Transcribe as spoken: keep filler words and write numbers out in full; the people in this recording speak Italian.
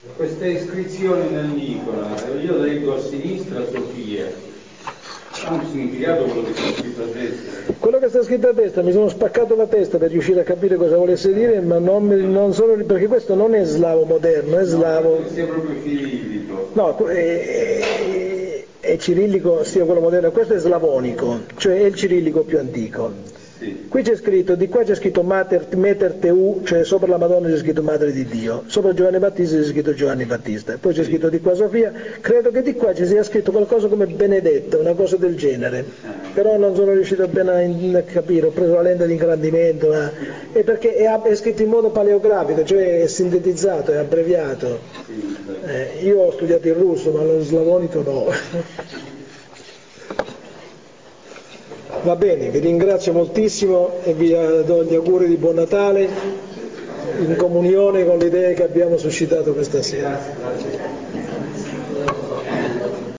Queste iscrizioni nel Nicola, io leggo a sinistra Sofia, ha un significato quello che sta scritto a destra. Quello che sta scritto a destra, mi sono spaccato la testa per riuscire a capire cosa volesse dire, ma non, mi, non sono, perché questo non è slavo moderno, è slavo. No, sia proprio cirillico. No, è, è, è cirillico sia quello moderno, questo è slavonico, cioè è il cirillico più antico. Sì. Qui c'è scritto, di qua c'è scritto Mater, Meter Teu, cioè sopra la Madonna c'è scritto Madre di Dio, sopra Giovanni Battista c'è scritto Giovanni Battista, poi c'è Sì. scritto di qua Sofia, credo che di qua ci sia scritto qualcosa come Benedetta, una cosa del genere, però non sono riuscito bene a, in, a capire, ho preso la lente di ingrandimento, ma è perché è, è scritto in modo paleografico, cioè è sintetizzato, è abbreviato. Eh, io ho studiato il russo, ma lo slavonico no. Va bene, vi ringrazio moltissimo e vi do gli auguri di buon Natale in comunione con le idee che abbiamo suscitato questa sera.